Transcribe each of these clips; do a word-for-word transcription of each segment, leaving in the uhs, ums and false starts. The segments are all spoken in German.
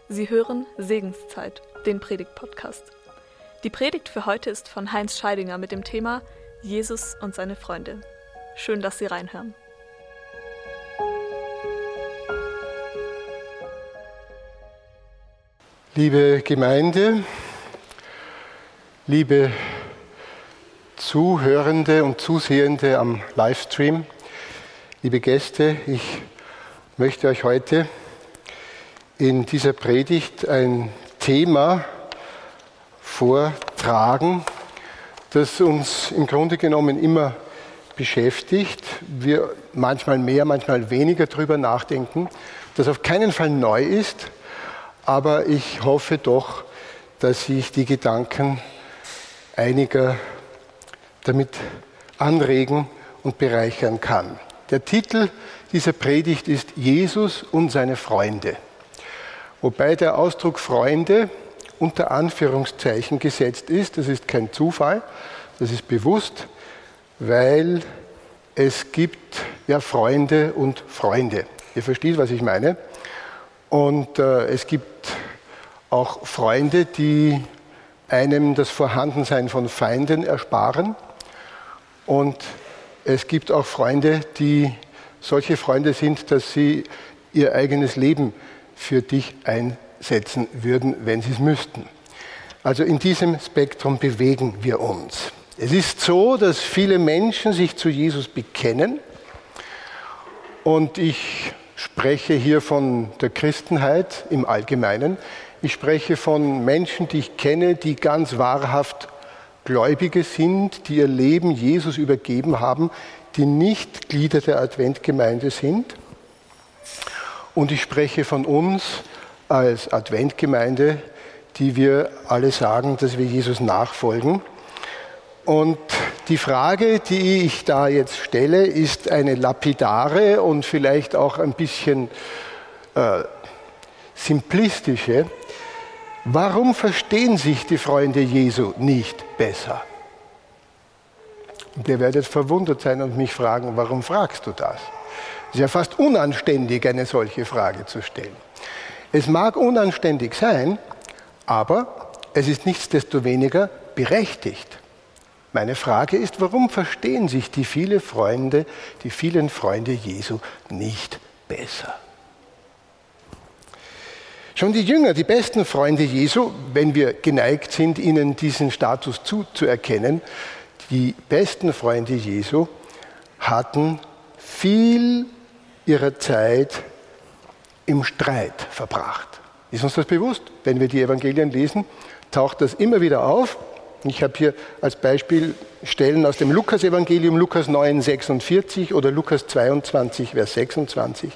Sie hören Segenszeit, den Predigt-Podcast. Die Predigt für heute ist von Heinz Scheidinger mit dem Thema Jesus und seine Freunde. Schön, dass Sie reinhören. Liebe Gemeinde, liebe Zuhörende und Zusehende am Livestream, liebe Gäste, ich möchte euch heute in dieser Predigt ein Thema vortragen, das uns im Grunde genommen immer beschäftigt, wir manchmal mehr, manchmal weniger darüber nachdenken, das auf keinen Fall neu ist, aber ich hoffe doch, dass ich die Gedanken einiger damit anregen und bereichern kann. Der Titel dieser Predigt ist Jesus und seine Freunde. Wobei der Ausdruck Freunde unter Anführungszeichen gesetzt ist. Das ist kein Zufall, das ist bewusst, weil es gibt ja Freunde und Freunde. Ihr versteht, was ich meine. Und äh, es gibt auch Freunde, die einem das Vorhandensein von Feinden ersparen. Und es gibt auch Freunde, die solche Freunde sind, dass sie ihr eigenes Leben für dich einsetzen würden, wenn sie es müssten. Also in diesem Spektrum bewegen wir uns. Es ist so, dass viele Menschen sich zu Jesus bekennen. Und ich spreche hier von der Christenheit im Allgemeinen. Ich spreche von Menschen, die ich kenne, die ganz wahrhaft Gläubige sind, die ihr Leben Jesus übergeben haben, die nicht Glieder der Adventgemeinde sind. Und ich spreche von uns als Adventgemeinde, die wir alle sagen, dass wir Jesus nachfolgen. Und die Frage, die ich da jetzt stelle, ist eine lapidare und vielleicht auch ein bisschen äh, simplistische. Warum verstehen sich die Freunde Jesu nicht besser? Und ihr werdet verwundert sein und mich fragen, warum fragst du das? Es ist ja fast unanständig, eine solche Frage zu stellen. Es mag unanständig sein, aber es ist nichtsdestoweniger berechtigt. Meine Frage ist, warum verstehen sich die viele Freunde, die vielen Freunde Jesu nicht besser? Schon die Jünger, die besten Freunde Jesu, wenn wir geneigt sind, ihnen diesen Status zuzuerkennen, die besten Freunde Jesu hatten viel ihrer Zeit im Streit verbracht. Ist uns das bewusst? Wenn wir die Evangelien lesen, taucht das immer wieder auf. Ich habe hier als Beispiel Stellen aus dem Lukas-Evangelium, Lukas neun, sechsundvierzig oder Lukas zweiundzwanzig, Vers sechsundzwanzig.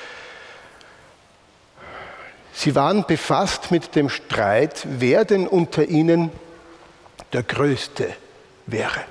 Sie waren befasst mit dem Streit, wer denn unter ihnen der Größte wäre.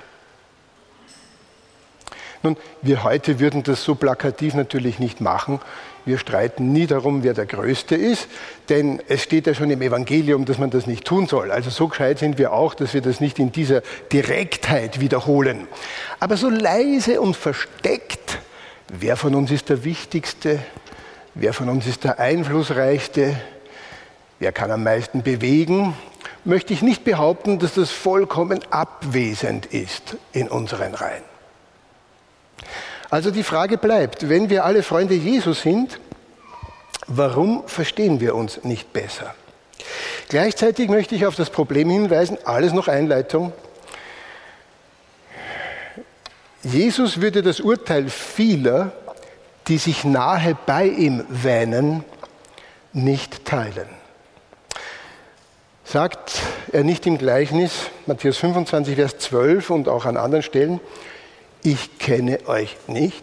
Nun, wir heute würden das so plakativ natürlich nicht machen. Wir streiten nie darum, wer der Größte ist, denn es steht ja schon im Evangelium, dass man das nicht tun soll. Also so gescheit sind wir auch, dass wir das nicht in dieser Direktheit wiederholen. Aber so leise und versteckt, wer von uns ist der Wichtigste, wer von uns ist der Einflussreichste, wer kann am meisten bewegen, möchte ich nicht behaupten, dass das vollkommen abwesend ist in unseren Reihen. Also die Frage bleibt, wenn wir alle Freunde Jesu sind, warum verstehen wir uns nicht besser? Gleichzeitig möchte ich auf das Problem hinweisen, alles noch Einleitung. Jesus würde das Urteil vieler, die sich nahe bei ihm wähnen, nicht teilen. Sagt er nicht im Gleichnis, Matthäus fünfundzwanzig, Vers zwölf und auch an anderen Stellen, ich kenne euch nicht.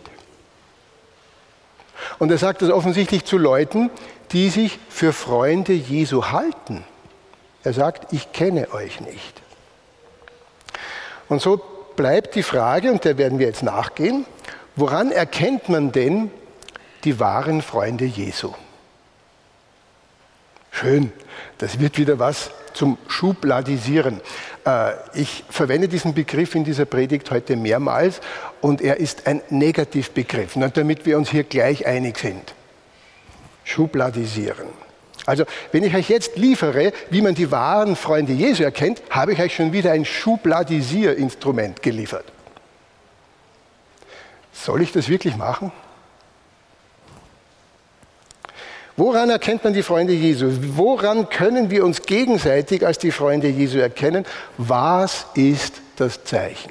Und er sagt das offensichtlich zu Leuten, die sich für Freunde Jesu halten. Er sagt, ich kenne euch nicht. Und so bleibt die Frage, und der werden wir jetzt nachgehen, woran erkennt man denn die wahren Freunde Jesu? Schön, das wird wieder was zum Schubladisieren. Ich verwende diesen Begriff in dieser Predigt heute mehrmals und er ist ein Negativbegriff, damit wir uns hier gleich einig sind. Schubladisieren. Also, wenn ich euch jetzt liefere, wie man die wahren Freunde Jesu erkennt, habe ich euch schon wieder ein Schubladisierinstrument geliefert. Soll ich das wirklich machen? Woran erkennt man die Freunde Jesu? Woran können wir uns gegenseitig als die Freunde Jesu erkennen? Was ist das Zeichen?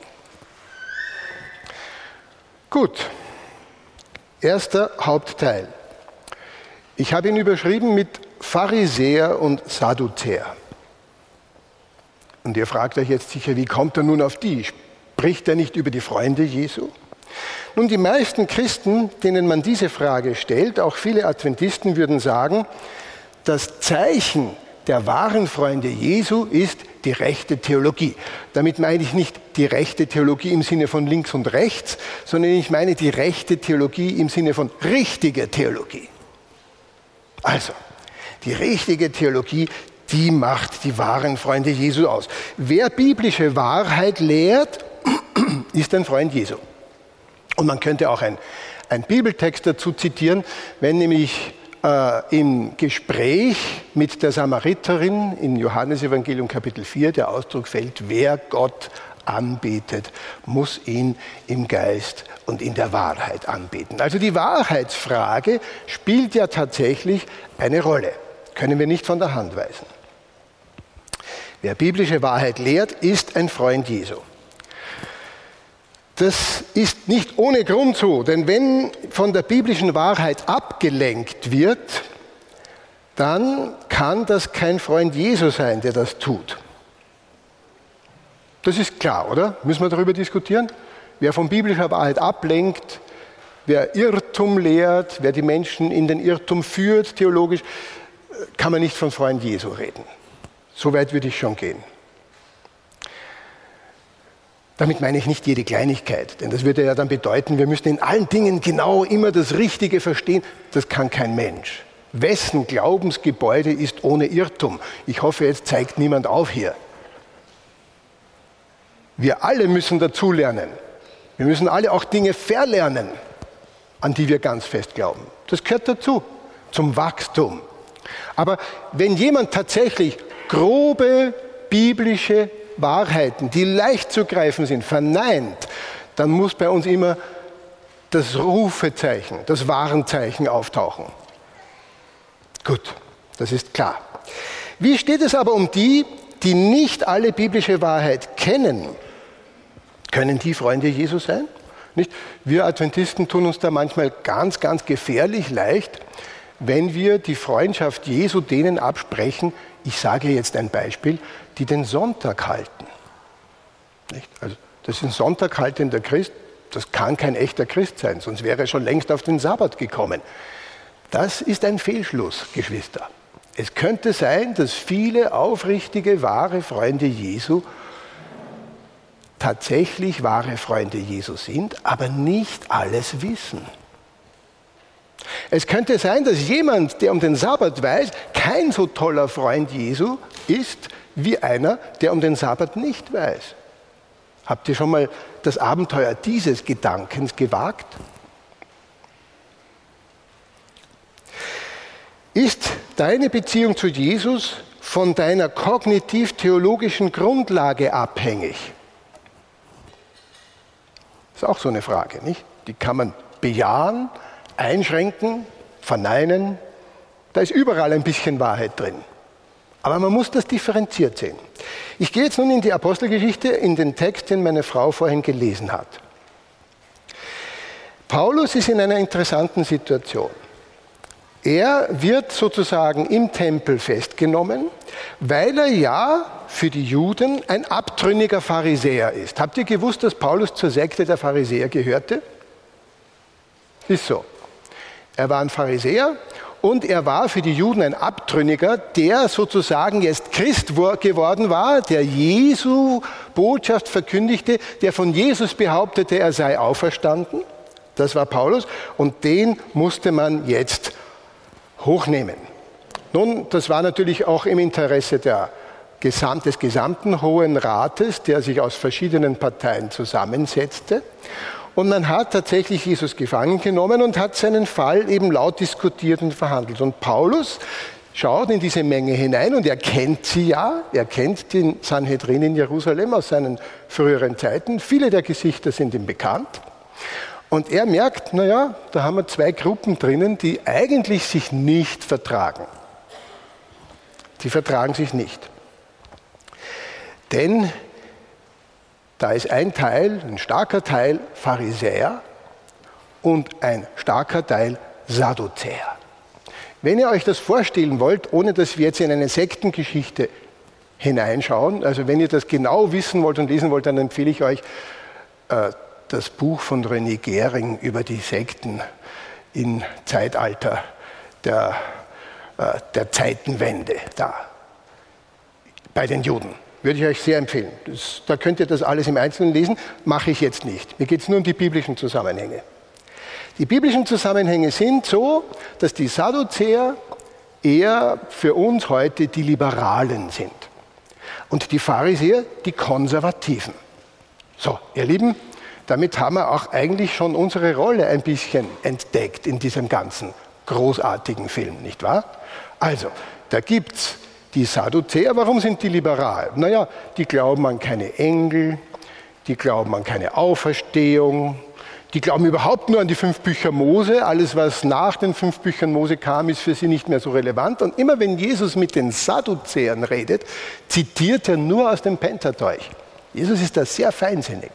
Gut, erster Hauptteil. Ich habe ihn überschrieben mit Pharisäer und Sadduzäer. Und ihr fragt euch jetzt sicher, wie kommt er nun auf die? Spricht er nicht über die Freunde Jesu? Nun, die meisten Christen, denen man diese Frage stellt, auch viele Adventisten würden sagen, das Zeichen der wahren Freunde Jesu ist die rechte Theologie. Damit meine ich nicht die rechte Theologie im Sinne von links und rechts, sondern ich meine die rechte Theologie im Sinne von richtiger Theologie. Also, die richtige Theologie, die macht die wahren Freunde Jesu aus. Wer biblische Wahrheit lehrt, ist ein Freund Jesu. Und man könnte auch ein, ein Bibeltext dazu zitieren, wenn nämlich äh, im Gespräch mit der Samariterin in Johannesevangelium Kapitel vier der Ausdruck fällt, wer Gott anbetet, muss ihn im Geist und in der Wahrheit anbeten. Also die Wahrheitsfrage spielt ja tatsächlich eine Rolle. Können wir nicht von der Hand weisen. Wer biblische Wahrheit lehrt, ist ein Freund Jesu. Das ist nicht ohne Grund so, denn wenn von der biblischen Wahrheit abgelenkt wird, dann kann das kein Freund Jesu sein, der das tut. Das ist klar, oder? Müssen wir darüber diskutieren? Wer von biblischer Wahrheit ablenkt, wer Irrtum lehrt, wer die Menschen in den Irrtum führt, theologisch, kann man nicht von Freund Jesu reden. So weit würde ich schon gehen. Damit meine ich nicht jede Kleinigkeit, denn das würde ja dann bedeuten, wir müssten in allen Dingen genau immer das Richtige verstehen. Das kann kein Mensch. Wessen Glaubensgebäude ist ohne Irrtum? Ich hoffe, jetzt zeigt niemand auf hier. Wir alle müssen dazulernen. Wir müssen alle auch Dinge verlernen, an die wir ganz fest glauben. Das gehört dazu, zum Wachstum. Aber wenn jemand tatsächlich grobe biblische Wahrheiten, die leicht zu greifen sind, verneint, dann muss bei uns immer das Rufezeichen, das Warenzeichen auftauchen. Gut, das ist klar. Wie steht es aber um die, die nicht alle biblische Wahrheit kennen? Können die Freunde Jesu sein? Nicht? Wir Adventisten tun uns da manchmal ganz, ganz gefährlich leicht, wenn wir die Freundschaft Jesu denen absprechen, ich sage jetzt ein Beispiel, die den Sonntag halten. Nicht? Also, das ist ein Sonntag haltender Christ, das kann kein echter Christ sein, sonst wäre er schon längst auf den Sabbat gekommen. Das ist ein Fehlschluss, Geschwister. Es könnte sein, dass viele aufrichtige, wahre Freunde Jesu tatsächlich wahre Freunde Jesu sind, aber nicht alles wissen. Es könnte sein, dass jemand, der um den Sabbat weiß, kein so toller Freund Jesu ist, wie einer, der um den Sabbat nicht weiß. Habt ihr schon mal das Abenteuer dieses Gedankens gewagt? Ist deine Beziehung zu Jesus von deiner kognitiv-theologischen Grundlage abhängig? Das ist auch so eine Frage, nicht? Die kann man bejahen, einschränken, verneinen. Da ist überall ein bisschen Wahrheit drin. Aber man muss das differenziert sehen. Ich gehe jetzt nun in die Apostelgeschichte, in den Text, den meine Frau vorhin gelesen hat. Paulus ist in einer interessanten Situation. Er wird sozusagen im Tempel festgenommen, weil er ja für die Juden ein abtrünniger Pharisäer ist. Habt ihr gewusst, dass Paulus zur Sekte der Pharisäer gehörte? Ist so. Er war ein Pharisäer und er war für die Juden ein Abtrünniger, der sozusagen jetzt Christ geworden war, der Jesu Botschaft verkündigte, der von Jesus behauptete, er sei auferstanden. Das war Paulus und den musste man jetzt hochnehmen. Nun, das war natürlich auch im Interesse der, des gesamten Hohen Rates, der sich aus verschiedenen Parteien zusammensetzte. Und man hat tatsächlich Jesus gefangen genommen und hat seinen Fall eben laut diskutiert und verhandelt. Und Paulus schaut in diese Menge hinein und er kennt sie ja, er kennt den Sanhedrin in Jerusalem aus seinen früheren Zeiten. Viele der Gesichter sind ihm bekannt. Und er merkt, naja, da haben wir zwei Gruppen drinnen, die eigentlich sich nicht vertragen. Die vertragen sich nicht. Denn da ist ein Teil, ein starker Teil Pharisäer und ein starker Teil Sadduzäer. Wenn ihr euch das vorstellen wollt, ohne dass wir jetzt in eine Sektengeschichte hineinschauen, also wenn ihr das genau wissen wollt und lesen wollt, dann empfehle ich euch äh, das Buch von René Gehring über die Sekten im Zeitalter der, äh, der Zeitenwende da, bei den Juden. Würde ich euch sehr empfehlen. Das, da könnt ihr das alles im Einzelnen lesen, mache ich jetzt nicht. Mir geht es nur um die biblischen Zusammenhänge. Die biblischen Zusammenhänge sind so, dass die Sadduzäer eher für uns heute die Liberalen sind und die Pharisäer die Konservativen. So, ihr Lieben, damit haben wir auch eigentlich schon unsere Rolle ein bisschen entdeckt in diesem ganzen großartigen Film, nicht wahr? Also, da gibt es die Sadduzäer. Warum sind die liberal? Naja, die glauben an keine Engel, die glauben an keine Auferstehung, die glauben überhaupt nur an die fünf Bücher Mose. Alles, was nach den fünf Büchern Mose kam, ist für sie nicht mehr so relevant. Und immer wenn Jesus mit den Sadduzäern redet, zitiert er nur aus dem Pentateuch. Jesus ist da sehr feinsinnig.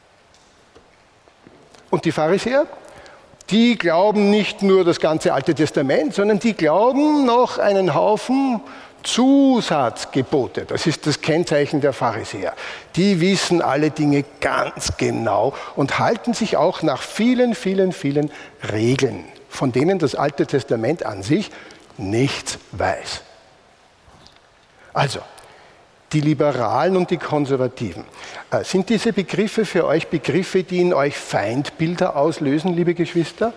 Und die Pharisäer? Die glauben nicht nur das ganze Alte Testament, sondern die glauben noch einen Haufen Zusatzgebote. Das ist das Kennzeichen der Pharisäer. Die wissen alle Dinge ganz genau und halten sich auch nach vielen, vielen, vielen Regeln, von denen das Alte Testament an sich nichts weiß. Also, die Liberalen und die Konservativen. Sind diese Begriffe für euch Begriffe, die in euch Feindbilder auslösen, liebe Geschwister?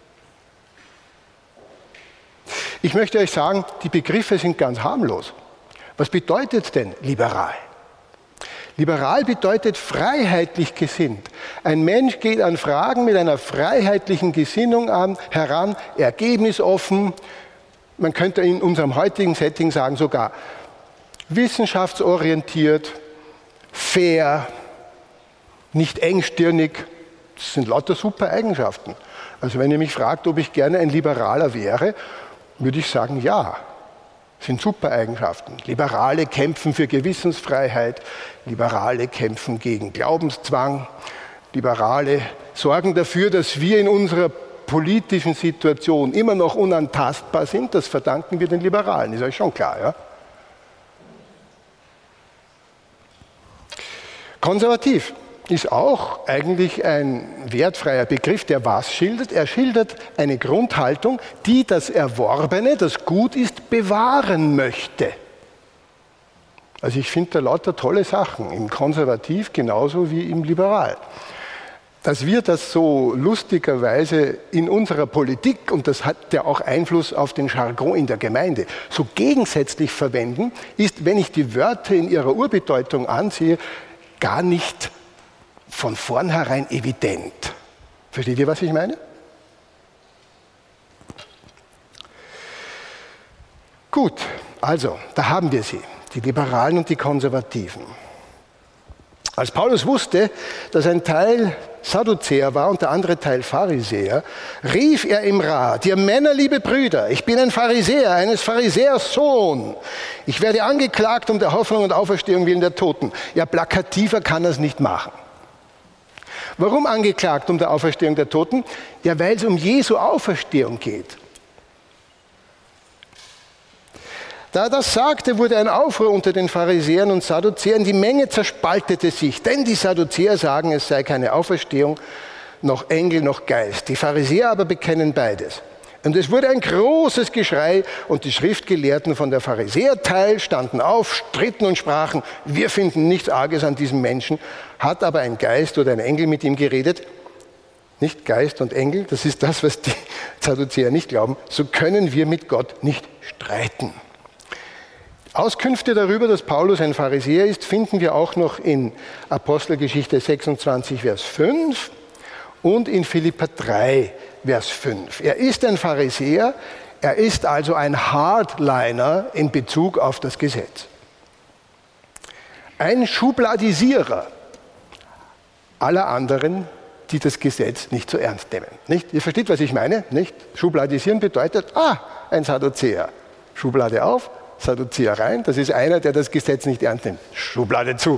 Ich möchte euch sagen, die Begriffe sind ganz harmlos. Was bedeutet denn liberal? Liberal bedeutet freiheitlich gesinnt. Ein Mensch geht an Fragen mit einer freiheitlichen Gesinnung an, heran, ergebnisoffen. Man könnte in unserem heutigen Setting sagen, sogar wissenschaftsorientiert, fair, nicht engstirnig. Das sind lauter super Eigenschaften. Also wenn ihr mich fragt, ob ich gerne ein Liberaler wäre, würde ich sagen, ja, das sind super Eigenschaften. Liberale kämpfen für Gewissensfreiheit, Liberale kämpfen gegen Glaubenszwang, Liberale sorgen dafür, dass wir in unserer politischen Situation immer noch unantastbar sind. Das verdanken wir den Liberalen, ist euch schon klar, ja? Konservativ ist auch eigentlich ein wertfreier Begriff, der was schildert? Er schildert eine Grundhaltung, die das Erworbene, das gut ist, bewahren möchte. Also ich finde da lauter tolle Sachen im Konservativ genauso wie im Liberal. Dass wir das so lustigerweise in unserer Politik, und das hat ja auch Einfluss auf den Jargon in der Gemeinde, so gegensätzlich verwenden, ist, wenn ich die Wörter in ihrer Urbedeutung ansehe, gar nicht von vornherein evident. Versteht ihr, was ich meine? Gut, also, da haben wir sie, die Liberalen und die Konservativen. Als Paulus wusste, dass ein Teil Sadduzäer war und der andere Teil Pharisäer, rief er im Rat: Ihr Männer, liebe Brüder, ich bin ein Pharisäer, eines Pharisäers Sohn. Ich werde angeklagt um der Hoffnung und Auferstehung willen der Toten. Ja, plakativer kann er es nicht machen. Warum angeklagt um der Auferstehung der Toten? Ja, weil es um Jesu Auferstehung geht. Da er das sagte, wurde ein Aufruhr unter den Pharisäern und Sadduzäern. Die Menge zerspaltete sich, denn die Sadduzäer sagen, es sei keine Auferstehung, noch Engel, noch Geist. Die Pharisäer aber bekennen beides. Und es wurde ein großes Geschrei und die Schriftgelehrten von der Pharisäerteil standen auf, stritten und sprachen: Wir finden nichts Arges an diesem Menschen. Hat aber ein Geist oder ein Engel mit ihm geredet? Nicht Geist und Engel, das ist das, was die Sadduzäer nicht glauben. So können wir mit Gott nicht streiten. Auskünfte darüber, dass Paulus ein Pharisäer ist, finden wir auch noch in Apostelgeschichte sechsundzwanzig, Vers fünf und in Philipper drei, Vers fünf. Er ist ein Pharisäer, Er ist also ein Hardliner in Bezug auf das Gesetz. Ein Schubladisierer aller anderen, die das Gesetz nicht so ernst nehmen. Nicht? Ihr versteht, was ich meine? Nicht? Schubladisieren bedeutet, ah, ein Sadduzäer. Schublade auf, Sadduzäer rein. Das ist einer, der das Gesetz nicht ernst nimmt. Schublade zu.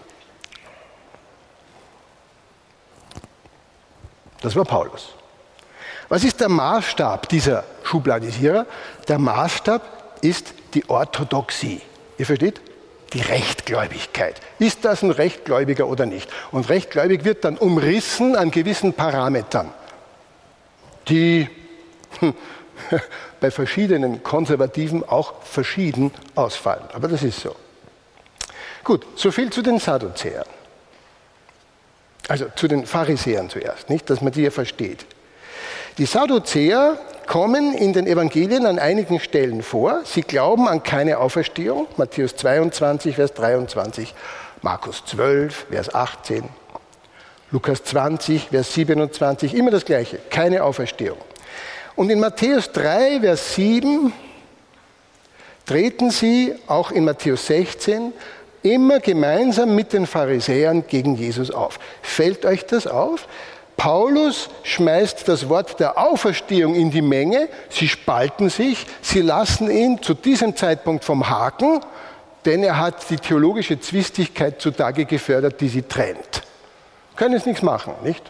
Das war Paulus. Was ist der Maßstab dieser Schubladisierer? Der Maßstab ist die Orthodoxie. Ihr versteht? Die Rechtgläubigkeit. Ist das ein Rechtgläubiger oder nicht? Und rechtgläubig wird dann umrissen an gewissen Parametern, die hm, bei verschiedenen Konservativen auch verschieden ausfallen. Aber das ist so. Gut, soviel zu den Sadduzäern. Also zu den Pharisäern zuerst, nicht, dass man die ja versteht. Die Sadduzäer kommen in den Evangelien an einigen Stellen vor. Sie glauben an keine Auferstehung. Matthäus zweiundzwanzig, Vers dreiundzwanzig, Markus zwölf, Vers achtzehn, Lukas zwanzig, Vers siebenundzwanzig, immer das Gleiche, keine Auferstehung. Und in Matthäus drei, Vers sieben treten sie, auch in Matthäus sechzehn, immer gemeinsam mit den Pharisäern gegen Jesus auf. Fällt euch das auf? Paulus schmeißt das Wort der Auferstehung in die Menge, sie spalten sich, sie lassen ihn zu diesem Zeitpunkt vom Haken, denn er hat die theologische Zwistigkeit zutage gefördert, die sie trennt. Können es nichts machen, nicht?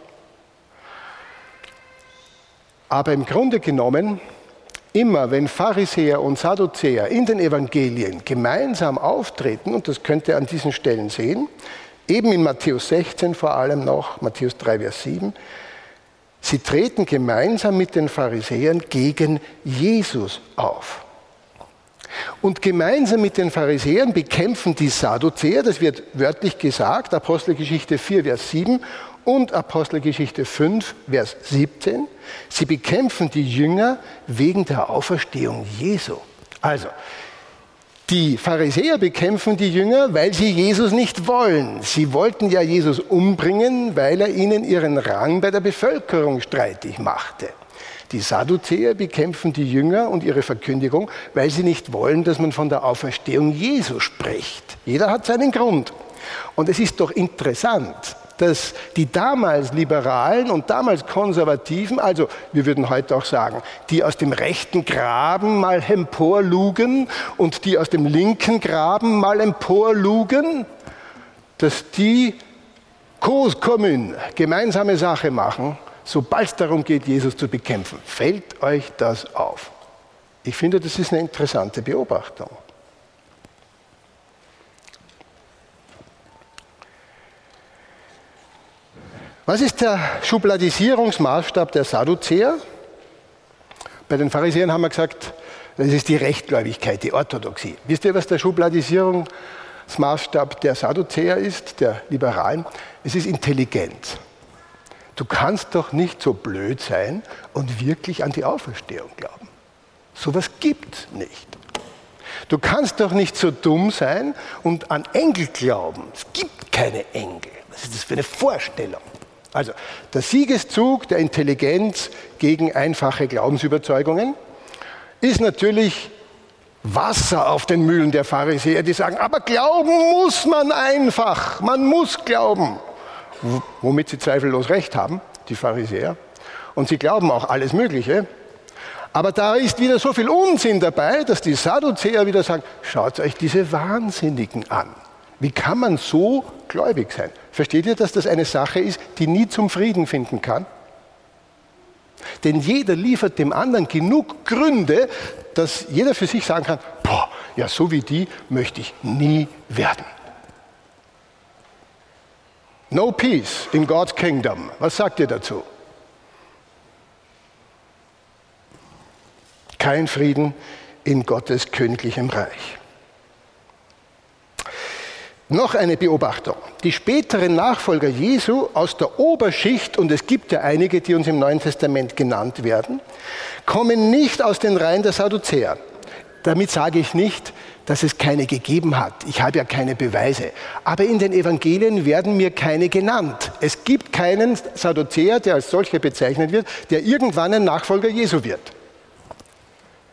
Aber im Grunde genommen, immer wenn Pharisäer und Sadduzäer in den Evangelien gemeinsam auftreten, und das könnt ihr an diesen Stellen sehen, eben in Matthäus sechzehn vor allem noch, Matthäus drei, Vers sieben, sie treten gemeinsam mit den Pharisäern gegen Jesus auf. Und gemeinsam mit den Pharisäern bekämpfen die Sadduzäer, das wird wörtlich gesagt, Apostelgeschichte vier, Vers sieben und Apostelgeschichte fünf, Vers siebzehn, sie bekämpfen die Jünger wegen der Auferstehung Jesu. Also, die Pharisäer bekämpfen die Jünger, weil sie Jesus nicht wollen. Sie wollten ja Jesus umbringen, weil er ihnen ihren Rang bei der Bevölkerung streitig machte. Die Sadduzäer bekämpfen die Jünger und ihre Verkündigung, weil sie nicht wollen, dass man von der Auferstehung Jesu spricht. Jeder hat seinen Grund. Und es ist doch interessant, dass die damals Liberalen und damals Konservativen, also wir würden heute auch sagen, die aus dem rechten Graben mal emporlugen und die aus dem linken Graben mal emporlugen, dass die cause commune, gemeinsame Sache machen, sobald es darum geht, Jesus zu bekämpfen. Fällt euch das auf? Ich finde, das ist eine interessante Beobachtung. Was ist der Schubladisierungsmaßstab der Sadduzäer? Bei den Pharisäern haben wir gesagt, das ist die Rechtgläubigkeit, die Orthodoxie. Wisst ihr, was der Schubladisierungsmaßstab der Sadduzäer ist, der Liberalen? Es ist Intelligenz. Du kannst doch nicht so blöd sein und wirklich an die Auferstehung glauben. Sowas gibt es nicht. Du kannst doch nicht so dumm sein und an Engel glauben. Es gibt keine Engel. Was ist das für eine Vorstellung? Also der Siegeszug der Intelligenz gegen einfache Glaubensüberzeugungen ist natürlich Wasser auf den Mühlen der Pharisäer, die sagen, aber glauben muss man einfach, man muss glauben. Womit sie zweifellos recht haben, die Pharisäer. Und sie glauben auch alles Mögliche. Aber da ist wieder so viel Unsinn dabei, dass die Sadduzäer wieder sagen, schaut euch diese Wahnsinnigen an. Wie kann man so gläubig sein? Versteht ihr, dass das eine Sache ist, die nie zum Frieden finden kann? Denn jeder liefert dem anderen genug Gründe, dass jeder für sich sagen kann, boah, ja, so wie die möchte ich nie werden. No peace in God's kingdom. Was sagt ihr dazu? Kein Frieden in Gottes königlichem Reich. Noch eine Beobachtung. Die späteren Nachfolger Jesu aus der Oberschicht, und es gibt ja einige, die uns im Neuen Testament genannt werden, kommen nicht aus den Reihen der Sadduzäer. Damit sage ich nicht, dass es keine gegeben hat. Ich habe ja keine Beweise. Aber in den Evangelien werden mir keine genannt. Es gibt keinen Sadduzäer, der als solcher bezeichnet wird, der irgendwann ein Nachfolger Jesu wird.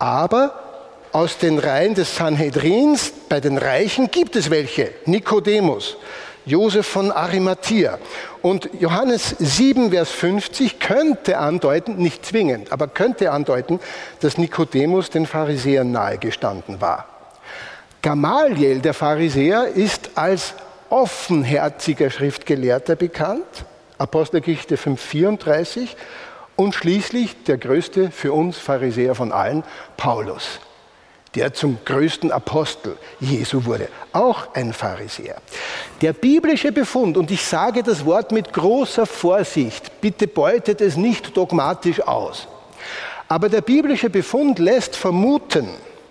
Aber aus den Reihen des Sanhedrins, bei den Reichen, gibt es welche. Nikodemus, Josef von Arimathea. Und Johannes sieben, Vers fünfzig könnte andeuten, nicht zwingend, aber könnte andeuten, dass Nikodemus den Pharisäern nahegestanden war. Gamaliel, der Pharisäer, ist als offenherziger Schriftgelehrter bekannt. Apostelgeschichte fünf, vierunddreißig. Und schließlich der größte für uns Pharisäer von allen, Paulus, der zum größten Apostel Jesu wurde, auch ein Pharisäer. Der biblische Befund, und ich sage das Wort mit großer Vorsicht, bitte beutet es nicht dogmatisch aus, aber der biblische Befund lässt vermuten,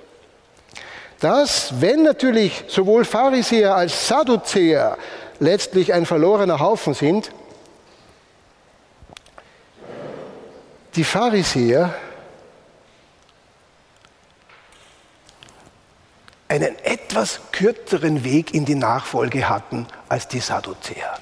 dass, wenn natürlich sowohl Pharisäer als Sadduzäer letztlich ein verlorener Haufen sind, die Pharisäer einen etwas kürzeren Weg in die Nachfolge hatten als die Sadduzäer.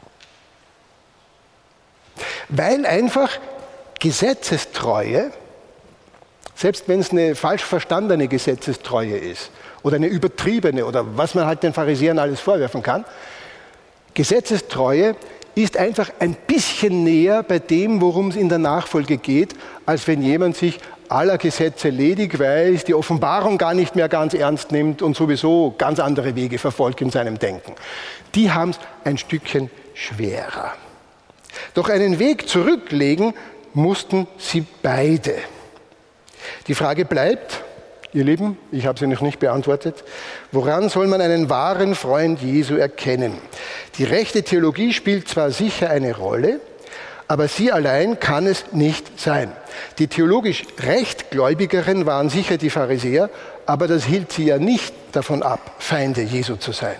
Weil einfach Gesetzestreue, selbst wenn es eine falsch verstandene Gesetzestreue ist oder eine übertriebene oder was man halt den Pharisäern alles vorwerfen kann, Gesetzestreue ist einfach ein bisschen näher bei dem, worum es in der Nachfolge geht, als wenn jemand sich aller Gesetze ledig weiß, die Offenbarung gar nicht mehr ganz ernst nimmt und sowieso ganz andere Wege verfolgt in seinem Denken. Die haben es ein Stückchen schwerer. Doch einen Weg zurücklegen mussten sie beide. Die Frage bleibt, ihr Lieben, ich habe sie noch nicht beantwortet, woran soll man einen wahren Freund Jesu erkennen? Die rechte Theologie spielt zwar sicher eine Rolle, aber sie allein kann es nicht sein. Die theologisch Rechtgläubigeren waren sicher die Pharisäer, aber das hielt sie ja nicht davon ab, Feinde Jesu zu sein.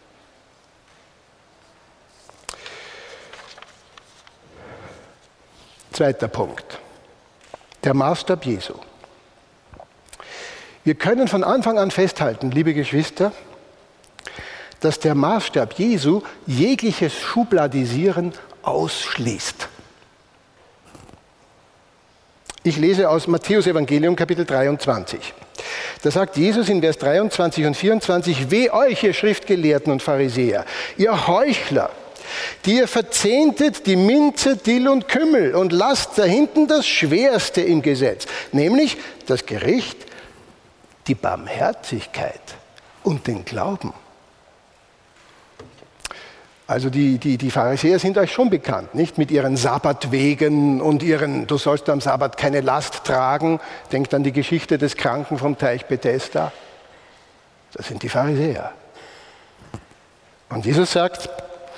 Zweiter Punkt. Der Maßstab Jesu. Wir können von Anfang an festhalten, liebe Geschwister, dass der Maßstab Jesu jegliches Schubladisieren ausschließt. Ich lese aus Matthäus Evangelium Kapitel dreiundzwanzig. Da sagt Jesus in Vers dreiundzwanzig und vierundzwanzig, weh euch, ihr Schriftgelehrten und Pharisäer, ihr Heuchler, die ihr verzehntet die Minze, Dill und Kümmel und lasst da hinten das Schwerste im Gesetz, nämlich das Gericht, die Barmherzigkeit und den Glauben. Also die, die, die Pharisäer sind euch schon bekannt, nicht? Mit ihren Sabbatwegen und ihren, du sollst am Sabbat keine Last tragen. Denkt an die Geschichte des Kranken vom Teich Bethesda. Das sind die Pharisäer. Und Jesus sagt,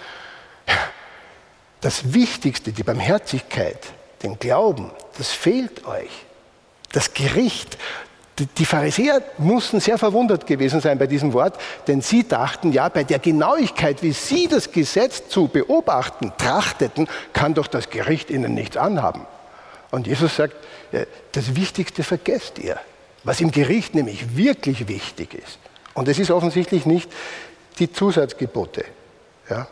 das Wichtigste, die Barmherzigkeit, den Glauben, das fehlt euch. Das Gericht. Die Pharisäer mussten sehr verwundert gewesen sein bei diesem Wort, denn sie dachten, ja, bei der Genauigkeit, wie sie das Gesetz zu beobachten, trachteten, kann doch das Gericht ihnen nichts anhaben. Und Jesus sagt, das Wichtigste vergesst ihr, was im Gericht nämlich wirklich wichtig ist. Und es ist offensichtlich nicht die Zusatzgebote. Ja?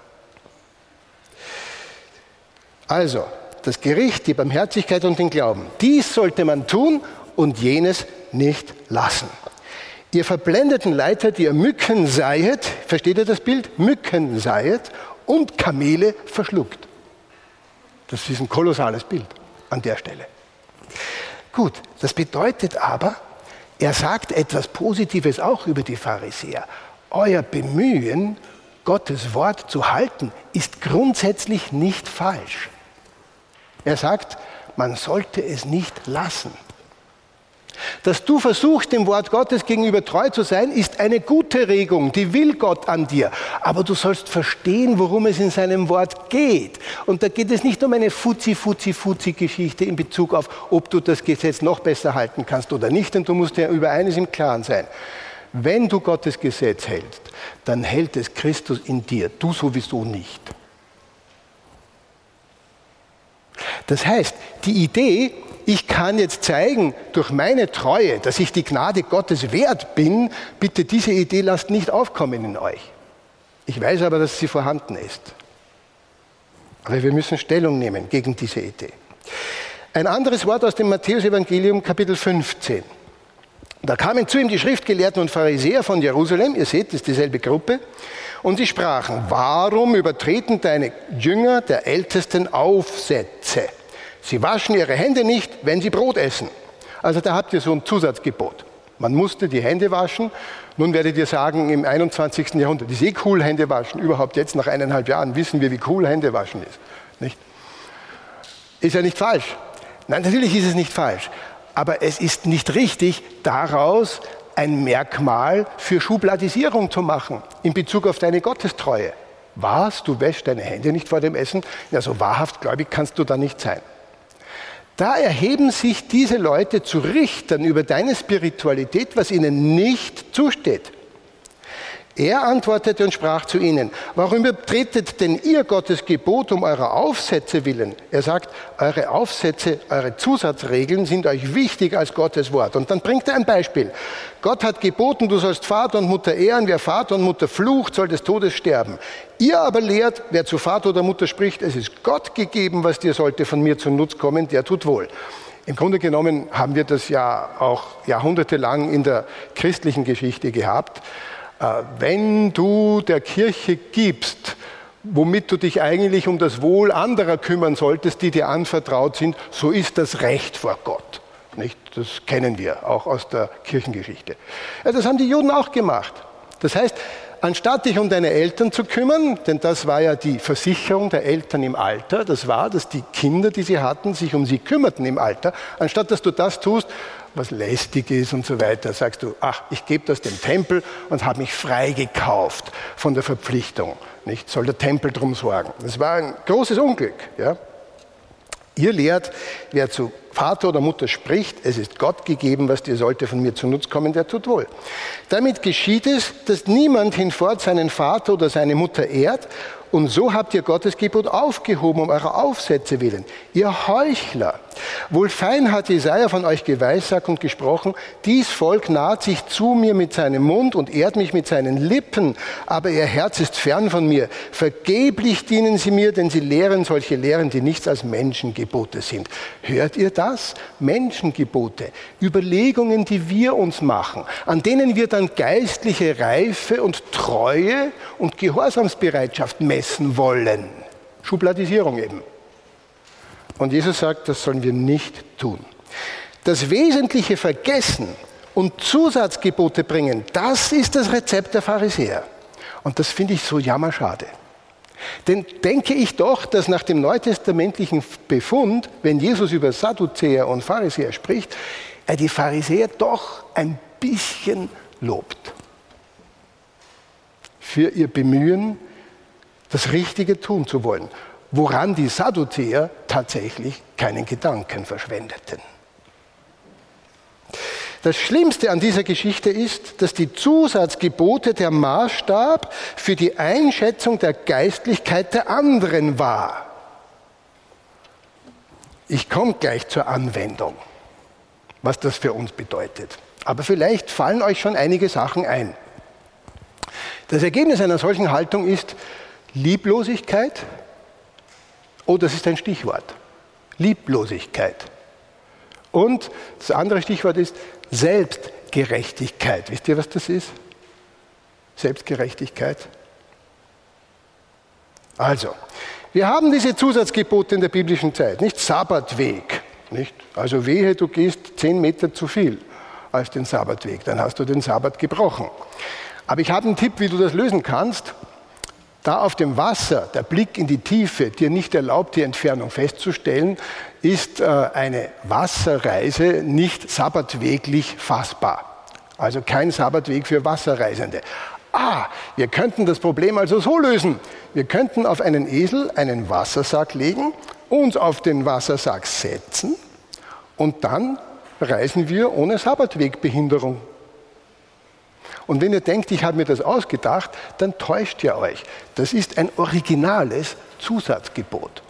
Also, das Gericht, die Barmherzigkeit und den Glauben, dies sollte man tun und jenes nicht lassen. Ihr verblendeten Leiter, die ihr Mücken seiet, versteht ihr das Bild? Mücken seiet und Kamele verschluckt. Das ist ein kolossales Bild an der Stelle. Gut, das bedeutet aber, er sagt etwas Positives auch über die Pharisäer. Euer Bemühen, Gottes Wort zu halten, ist grundsätzlich nicht falsch. Er sagt, man sollte es nicht lassen. Dass du versuchst, dem Wort Gottes gegenüber treu zu sein, ist eine gute Regung, die will Gott an dir. Aber du sollst verstehen, worum es in seinem Wort geht. Und da geht es nicht um eine Fuzzi-Fuzzi-Fuzzi-Geschichte in Bezug auf, ob du das Gesetz noch besser halten kannst oder nicht. Denn du musst dir über eines im Klaren sein. Wenn du Gottes Gesetz hältst, dann hält es Christus in dir, du sowieso nicht. Das heißt, die Idee, ich kann jetzt zeigen durch meine Treue, dass ich die Gnade Gottes wert bin, bitte diese Idee lasst nicht aufkommen in euch. Ich weiß aber, dass sie vorhanden ist. Aber wir müssen Stellung nehmen gegen diese Idee. Ein anderes Wort aus dem Matthäus-Evangelium, Kapitel fünfzehn. Da kamen zu ihm die Schriftgelehrten und Pharisäer von Jerusalem, ihr seht, das ist dieselbe Gruppe, und sie sprachen, warum übertreten deine Jünger der Ältesten Aufsätze? Sie waschen ihre Hände nicht, wenn sie Brot essen. Also da habt ihr so ein Zusatzgebot. Man musste die Hände waschen. Nun werdet ihr sagen, im einundzwanzigsten Jahrhundert ist eh cool, Hände waschen. Überhaupt jetzt nach eineinhalb Jahren wissen wir, wie cool Hände waschen ist. Nicht? Ist ja nicht falsch. Nein, natürlich ist es nicht falsch. Aber es ist nicht richtig, daraus ein Merkmal für Schubladisierung zu machen in Bezug auf deine Gottestreue. Was? Du wäschst deine Hände nicht vor dem Essen? Ja, so wahrhaft, glaube ich, kannst du da nicht sein. Da erheben sich diese Leute zu Richtern über deine Spiritualität, was ihnen nicht zusteht. Er antwortete und sprach zu ihnen, warum übertretet denn ihr Gottes Gebot um eurer Aufsätze willen? Er sagt, eure Aufsätze, eure Zusatzregeln sind euch wichtiger als Gottes Wort. Und dann bringt er ein Beispiel. Gott hat geboten, du sollst Vater und Mutter ehren, wer Vater und Mutter flucht, soll des Todes sterben. Ihr aber lehrt, wer zu Vater oder Mutter spricht, es ist Gott gegeben, was dir sollte von mir zum Nutz kommen, der tut wohl. Im Grunde genommen haben wir das ja auch jahrhundertelang in der christlichen Geschichte gehabt. Wenn du der Kirche gibst, womit du dich eigentlich um das Wohl anderer kümmern solltest, die dir anvertraut sind, so ist das Recht vor Gott. Nicht? Das kennen wir auch aus der Kirchengeschichte. Ja, das haben die Juden auch gemacht. Das heißt, anstatt dich um deine Eltern zu kümmern, denn das war ja die Versicherung der Eltern im Alter, das war, dass die Kinder, die sie hatten, sich um sie kümmerten im Alter, anstatt dass du das tust, was lästig ist und so weiter, sagst du, ach, ich gebe das dem Tempel und habe mich freigekauft von der Verpflichtung. Nicht? Soll der Tempel drum sorgen. Das war ein großes Unglück. Ja? Ihr lehrt, wer zu Vater oder Mutter spricht, es ist Gott gegeben, was dir sollte von mir zu Nutz kommen, der tut wohl. Damit geschieht es, dass niemand hinfort seinen Vater oder seine Mutter ehrt, und so habt ihr Gottes Gebot aufgehoben um eure Aufsätze willen. Ihr Heuchler! Wohl fein hat Jesaja von euch geweissagt und gesprochen, dies Volk naht sich zu mir mit seinem Mund und ehrt mich mit seinen Lippen, aber ihr Herz ist fern von mir. Vergeblich dienen sie mir, denn sie lehren solche Lehren, die nichts als Menschengebote sind. Hört ihr das? Menschengebote, Überlegungen, die wir uns machen, an denen wir dann geistliche Reife und Treue und Gehorsamsbereitschaft messen wollen. Schubladisierung eben. Und Jesus sagt, das sollen wir nicht tun. Das Wesentliche vergessen und Zusatzgebote bringen, das ist das Rezept der Pharisäer. Und das finde ich so jammerschade. Denn denke ich doch, dass nach dem neutestamentlichen Befund, wenn Jesus über Sadduzäer und Pharisäer spricht, er die Pharisäer doch ein bisschen lobt. Für ihr Bemühen, das Richtige tun zu wollen, woran die Sadduzäer tatsächlich keinen Gedanken verschwendeten. Das Schlimmste an dieser Geschichte ist, dass die Zusatzgebote der Maßstab für die Einschätzung der Geistlichkeit der anderen war. Ich komme gleich zur Anwendung, was das für uns bedeutet. Aber vielleicht fallen euch schon einige Sachen ein. Das Ergebnis einer solchen Haltung ist Lieblosigkeit. Oh, das ist ein Stichwort. Lieblosigkeit. Und das andere Stichwort ist Selbstgerechtigkeit. Wisst ihr, was das ist? Selbstgerechtigkeit. Also, wir haben diese Zusatzgebote in der biblischen Zeit, nicht Sabbatweg. Nicht? Also wehe, du gehst zehn Meter zu viel als den Sabbatweg, dann hast du den Sabbat gebrochen. Aber ich habe einen Tipp, wie du das lösen kannst. Da auf dem Wasser der Blick in die Tiefe dir nicht erlaubt, die Entfernung festzustellen, ist eine Wasserreise nicht sabbatweglich fassbar. Also kein Sabbatweg für Wasserreisende. Ah, wir könnten das Problem also so lösen. Wir könnten auf einen Esel einen Wassersack legen, uns auf den Wassersack setzen und dann reisen wir ohne Sabbatwegbehinderung. Und wenn ihr denkt, ich habe mir das ausgedacht, dann täuscht ihr euch. Das ist ein originales Zusatzgebot.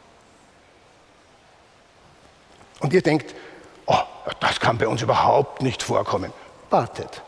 Und ihr denkt, oh, das kann bei uns überhaupt nicht vorkommen. Wartet.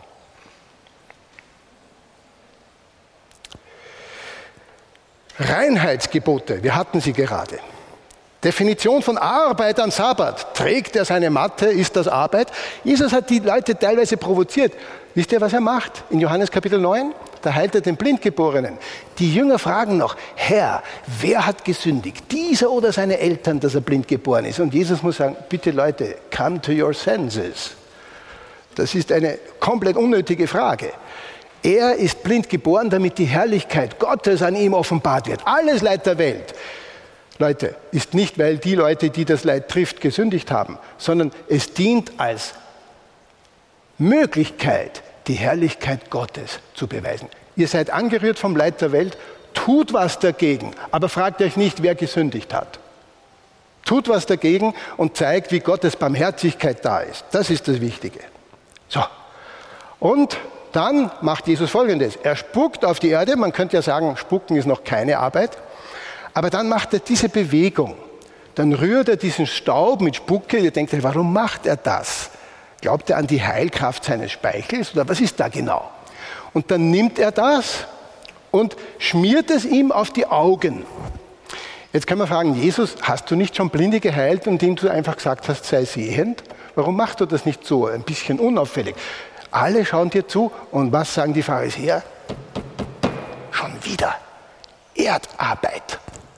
Reinheitsgebote, wir hatten sie gerade. Definition von Arbeit am Sabbat. Trägt er seine Matte? Ist das Arbeit? Jesus hat die Leute teilweise provoziert. Wisst ihr, was er macht? In Johannes Kapitel neun, da heilt er den Blindgeborenen. Die Jünger fragen noch, Herr, wer hat gesündigt? Dieser oder seine Eltern, dass er blind geboren ist? Und Jesus muss sagen, bitte Leute, come to your senses. Das ist eine komplett unnötige Frage. Er ist blind geboren, damit die Herrlichkeit Gottes an ihm offenbart wird. Alles Leid der Welt, Leute, ist nicht, weil die Leute, die das Leid trifft, gesündigt haben, sondern es dient als Möglichkeit, die Herrlichkeit Gottes zu beweisen. Ihr seid angerührt vom Leid der Welt, tut was dagegen, aber fragt euch nicht, wer gesündigt hat. Tut was dagegen und zeigt, wie Gottes Barmherzigkeit da ist. Das ist das Wichtige. So, und dann macht Jesus Folgendes. Er spuckt auf die Erde, man könnte ja sagen, spucken ist noch keine Arbeit, aber dann macht er diese Bewegung. Dann rührt er diesen Staub mit Spucke, ihr denkt, warum macht er das? Glaubt er an die Heilkraft seines Speichels oder was ist da genau? Und dann nimmt er das und schmiert es ihm auf die Augen. Jetzt kann man fragen, Jesus, hast du nicht schon Blinde geheilt, indem du einfach gesagt hast, sei sehend? Warum machst du das nicht so, ein bisschen unauffällig? Alle schauen dir zu und was sagen die Pharisäer? Schon wieder Erdarbeit.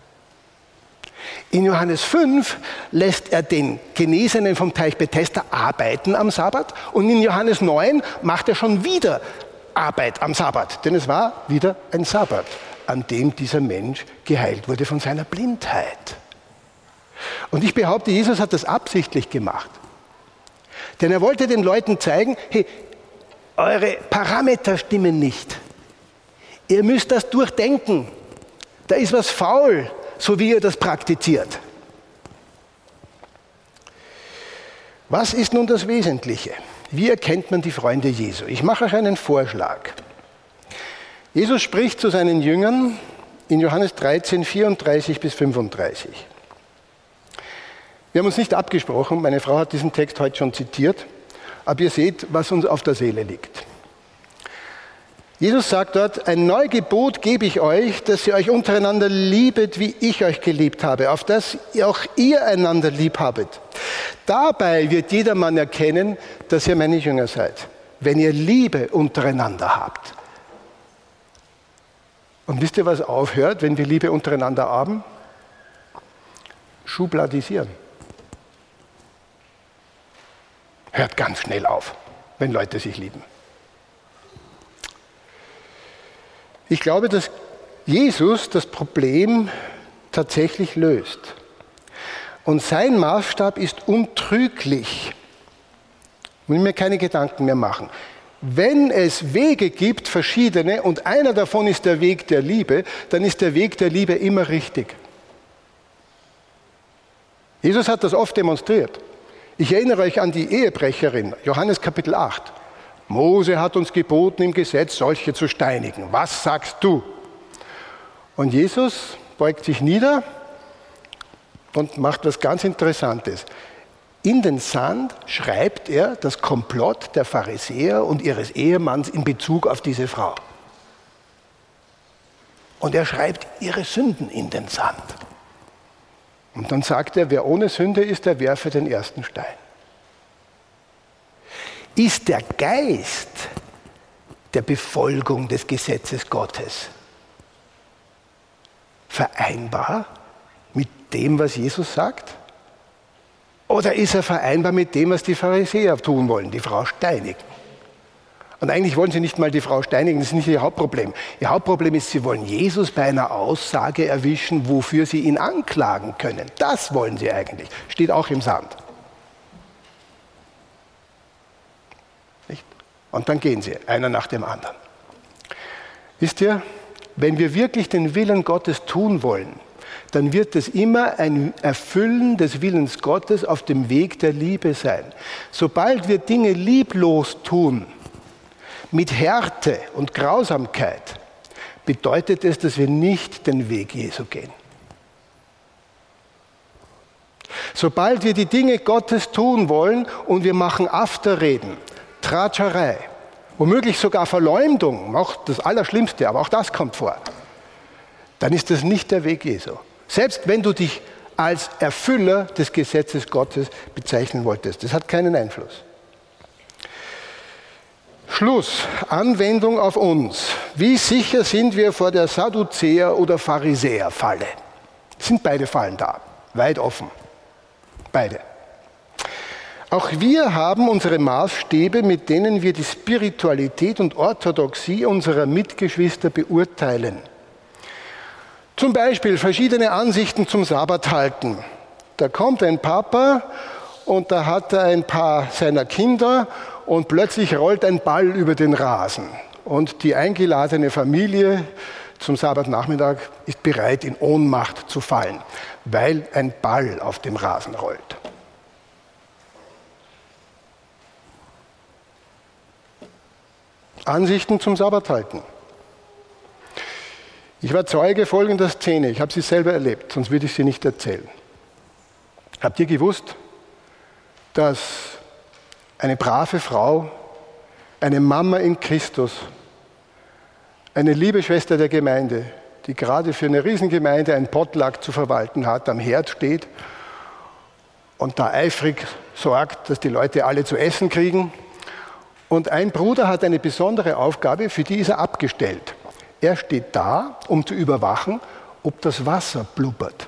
In Johannes fünf lässt er den Genesenen vom Teich Bethesda arbeiten am Sabbat und in Johannes neun macht er schon wieder Arbeit am Sabbat, denn es war wieder ein Sabbat, an dem dieser Mensch geheilt wurde von seiner Blindheit. Und ich behaupte, Jesus hat das absichtlich gemacht, denn er wollte den Leuten zeigen, hey, eure Parameter stimmen nicht. Ihr müsst das durchdenken. Da ist was faul, so wie ihr das praktiziert. Was ist nun das Wesentliche? Wie erkennt man die Freunde Jesu? Ich mache euch einen Vorschlag. Jesus spricht zu seinen Jüngern in Johannes dreizehn, vierunddreißig bis fünfunddreißig. Wir haben uns nicht abgesprochen, meine Frau hat diesen Text heute schon zitiert, aber ihr seht, was uns auf der Seele liegt. Jesus sagt dort, ein Neugebot gebe ich euch, dass ihr euch untereinander liebet, wie ich euch geliebt habe, auf dass auch ihr einander lieb habet. Dabei wird jedermann erkennen, dass ihr meine Jünger seid, wenn ihr Liebe untereinander habt. Und wisst ihr, was aufhört, wenn wir Liebe untereinander haben? Schubladisieren. Hört ganz schnell auf, wenn Leute sich lieben. Ich glaube, dass Jesus das Problem tatsächlich löst. Und sein Maßstab ist untrüglich. Ich will mir keine Gedanken mehr machen. Wenn es Wege gibt, verschiedene, und einer davon ist der Weg der Liebe, dann ist der Weg der Liebe immer richtig. Jesus hat das oft demonstriert. Ich erinnere euch an die Ehebrecherin, Johannes Kapitel acht. Mose hat uns geboten im Gesetz, solche zu steinigen. Was sagst du? Und Jesus beugt sich nieder und macht was ganz Interessantes. In den Sand schreibt er das Komplott der Pharisäer und ihres Ehemanns in Bezug auf diese Frau. Und er schreibt ihre Sünden in den Sand. Und dann sagt er, wer ohne Sünde ist, der werfe den ersten Stein. Ist der Geist der Befolgung des Gesetzes Gottes vereinbar mit dem, was Jesus sagt? Oder ist er vereinbar mit dem, was die Pharisäer tun wollen, die Frau steinigen? Und eigentlich wollen sie nicht mal die Frau steinigen, das ist nicht ihr Hauptproblem. Ihr Hauptproblem ist, sie wollen Jesus bei einer Aussage erwischen, wofür sie ihn anklagen können. Das wollen sie eigentlich. Steht auch im Sand. Nicht? Und dann gehen sie, einer nach dem anderen. Wisst ihr, wenn wir wirklich den Willen Gottes tun wollen, dann wird es immer ein Erfüllen des Willens Gottes auf dem Weg der Liebe sein. Sobald wir Dinge lieblos tun, mit Härte und Grausamkeit, bedeutet es, dass wir nicht den Weg Jesu gehen. Sobald wir die Dinge Gottes tun wollen und wir machen Afterreden, Tratscherei, womöglich sogar Verleumdung, auch das Allerschlimmste, aber auch das kommt vor, dann ist das nicht der Weg Jesu. Selbst wenn du dich als Erfüller des Gesetzes Gottes bezeichnen wolltest. Das hat keinen Einfluss. Schluss, Anwendung auf uns. Wie sicher sind wir vor der Sadduzäer- oder Pharisäer-Falle? Sind beide Fallen da, weit offen. Beide. Auch wir haben unsere Maßstäbe, mit denen wir die Spiritualität und Orthodoxie unserer Mitgeschwister beurteilen. Zum Beispiel verschiedene Ansichten zum Sabbat halten. Da kommt ein Papa und da hat er ein paar seiner Kinder und plötzlich rollt ein Ball über den Rasen. Und die eingeladene Familie zum Sabbatnachmittag ist bereit, in Ohnmacht zu fallen, weil ein Ball auf dem Rasen rollt. Ansichten zum Sabbat halten. Ich war Zeuge folgender Szene. Ich habe sie selber erlebt, sonst würde ich sie nicht erzählen. Habt ihr gewusst, dass eine brave Frau, eine Mama in Christus, eine liebe Schwester der Gemeinde, die gerade für eine Riesengemeinde ein Potluck zu verwalten hat, am Herd steht und da eifrig sorgt, dass die Leute alle zu essen kriegen? Und ein Bruder hat eine besondere Aufgabe, für die ist er abgestellt. Er steht da, um zu überwachen, ob das Wasser blubbert.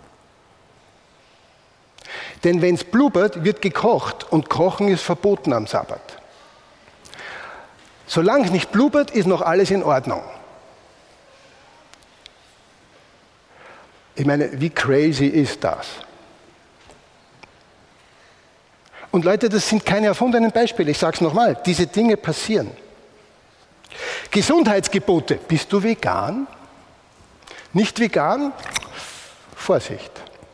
Denn wenn es blubbert, wird gekocht und Kochen ist verboten am Sabbat. Solange es nicht blubbert, ist noch alles in Ordnung. Ich meine, wie crazy ist das? Und Leute, das sind keine erfundenen Beispiele. Ich sage es nochmal, diese Dinge passieren. Gesundheitsgebote. Bist du vegan? Nicht vegan? Vorsicht.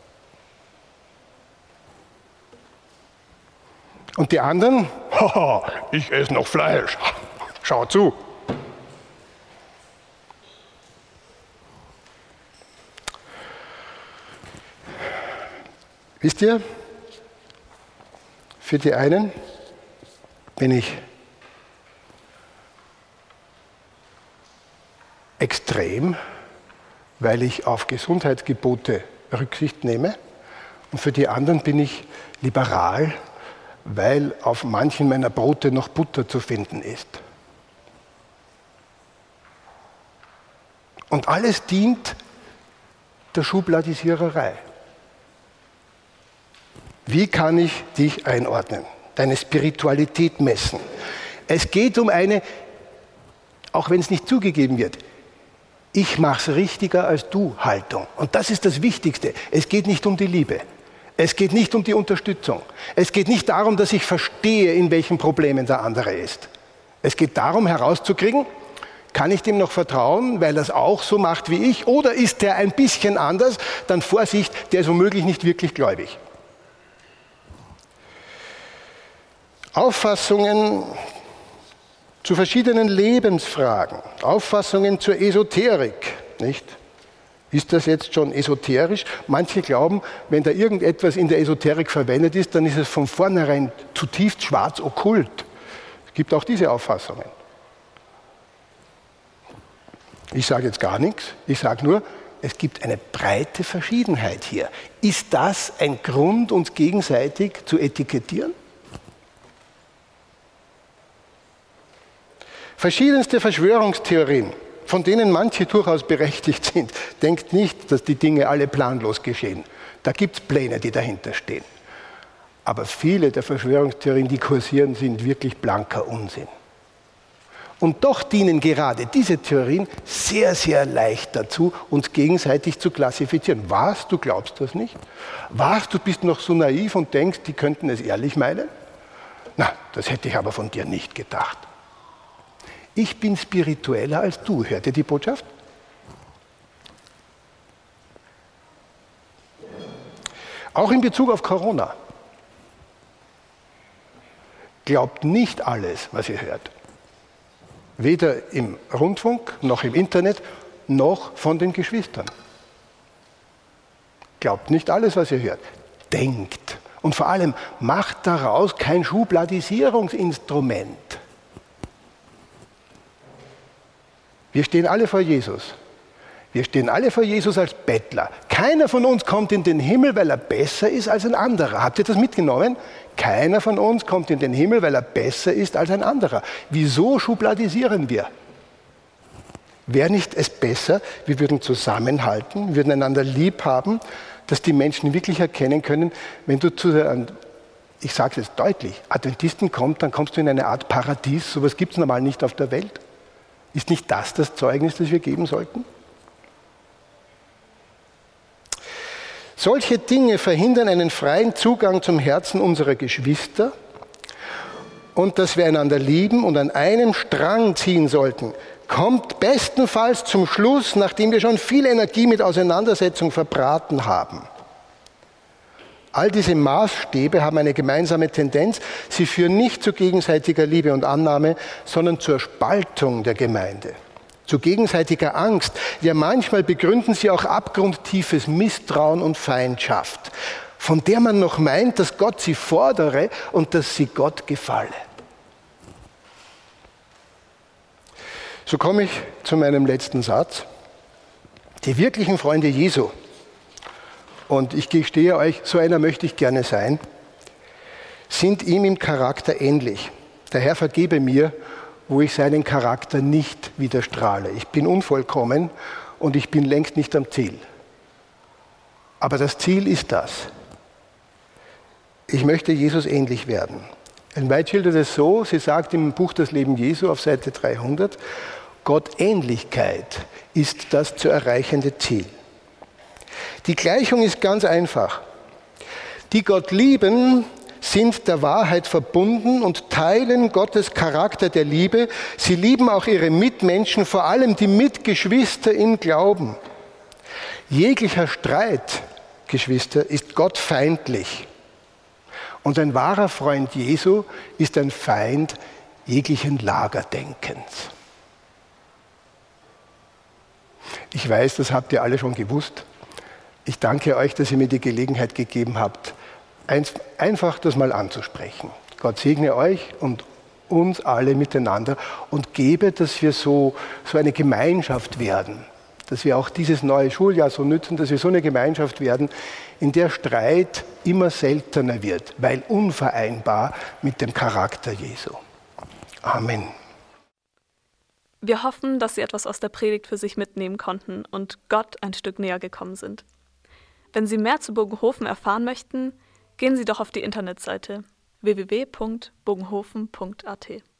Und die anderen? Haha, ich esse noch Fleisch. Schau zu. Wisst ihr, für die einen bin ich extrem, weil ich auf Gesundheitsgebote Rücksicht nehme. Und für die anderen bin ich liberal, weil auf manchen meiner Brote noch Butter zu finden ist. Und alles dient der Schubladisiererei. Wie kann ich dich einordnen? Deine Spiritualität messen. Es geht um eine, auch wenn es nicht zugegeben wird, ich mache es richtiger als du Haltung. Und das ist das Wichtigste. Es geht nicht um die Liebe. Es geht nicht um die Unterstützung. Es geht nicht darum, dass ich verstehe, in welchen Problemen der andere ist. Es geht darum, herauszukriegen, kann ich dem noch vertrauen, weil er es auch so macht wie ich? Oder ist der ein bisschen anders? Dann Vorsicht, der ist womöglich nicht wirklich gläubig. Auffassungen zu verschiedenen Lebensfragen, Auffassungen zur Esoterik, nicht? Ist das jetzt schon esoterisch? Manche glauben, wenn da irgendetwas in der Esoterik verwendet ist, dann ist es von vornherein zutiefst schwarz okkult. Es gibt auch diese Auffassungen. Ich sage jetzt gar nichts, ich sage nur, es gibt eine breite Verschiedenheit hier. Ist das ein Grund, uns gegenseitig zu etikettieren? Verschiedenste Verschwörungstheorien, von denen manche durchaus berechtigt sind. Denkt nicht, dass die Dinge alle planlos geschehen. Da gibt es Pläne, die dahinter stehen. Aber viele der Verschwörungstheorien, die kursieren, sind wirklich blanker Unsinn. Und doch dienen gerade diese Theorien sehr, sehr leicht dazu, uns gegenseitig zu klassifizieren. Was, du glaubst das nicht? Was, du bist noch so naiv und denkst, die könnten es ehrlich meinen? Na, das hätte ich aber von dir nicht gedacht. Ich bin spiritueller als du. Hört ihr die Botschaft? Auch in Bezug auf Corona. Glaubt nicht alles, was ihr hört. Weder im Rundfunk, noch im Internet, noch von den Geschwistern. Glaubt nicht alles, was ihr hört. Denkt. Und vor allem macht daraus kein Schubladisierungsinstrument. Wir stehen alle vor Jesus. Wir stehen alle vor Jesus als Bettler. Keiner von uns kommt in den Himmel, weil er besser ist als ein anderer. Habt ihr das mitgenommen? Keiner von uns kommt in den Himmel, weil er besser ist als ein anderer. Wieso schubladisieren wir? Wäre nicht es besser, wir würden zusammenhalten, wir würden einander lieb haben, dass die Menschen wirklich erkennen können, wenn du zu der, ich sage es jetzt deutlich, Adventisten kommst, dann kommst du in eine Art Paradies. Sowas gibt es normal nicht auf der Welt. Ist nicht das das Zeugnis, das wir geben sollten? Solche Dinge verhindern einen freien Zugang zum Herzen unserer Geschwister und dass wir einander lieben und an einem Strang ziehen sollten, kommt bestenfalls zum Schluss, nachdem wir schon viel Energie mit Auseinandersetzung verbraten haben. All diese Maßstäbe haben eine gemeinsame Tendenz. Sie führen nicht zu gegenseitiger Liebe und Annahme, sondern zur Spaltung der Gemeinde. Zu gegenseitiger Angst. Ja, manchmal begründen sie auch abgrundtiefes Misstrauen und Feindschaft, von der man noch meint, dass Gott sie fordere und dass sie Gott gefalle. So komme ich zu meinem letzten Satz. Die wirklichen Freunde Jesu, und ich gestehe euch, so einer möchte ich gerne sein, sind ihm im Charakter ähnlich. Der Herr vergebe mir, wo ich seinen Charakter nicht widerstrahle. Ich bin unvollkommen und ich bin längst nicht am Ziel. Aber das Ziel ist das. Ich möchte Jesus ähnlich werden. Ellen White schildert es so, sie sagt im Buch Das Leben Jesu auf Seite dreihundert, Gottähnlichkeit ist das zu erreichende Ziel. Die Gleichung ist ganz einfach. Die Gott lieben, sind der Wahrheit verbunden und teilen Gottes Charakter der Liebe. Sie lieben auch ihre Mitmenschen, vor allem die Mitgeschwister im Glauben. Jeglicher Streit, Geschwister, ist Gott feindlich. Und ein wahrer Freund Jesu ist ein Feind jeglichen Lagerdenkens. Ich weiß, das habt ihr alle schon gewusst. Ich danke euch, dass ihr mir die Gelegenheit gegeben habt, einfach das mal anzusprechen. Gott segne euch und uns alle miteinander und gebe, dass wir so, so eine Gemeinschaft werden, dass wir auch dieses neue Schuljahr so nützen, dass wir so eine Gemeinschaft werden, in der Streit immer seltener wird, weil unvereinbar mit dem Charakter Jesu. Amen. Wir hoffen, dass Sie etwas aus der Predigt für sich mitnehmen konnten und Gott ein Stück näher gekommen sind. Wenn Sie mehr zu Bogenhofen erfahren möchten, gehen Sie doch auf die Internetseite w w w punkt bogenhofen punkt a t.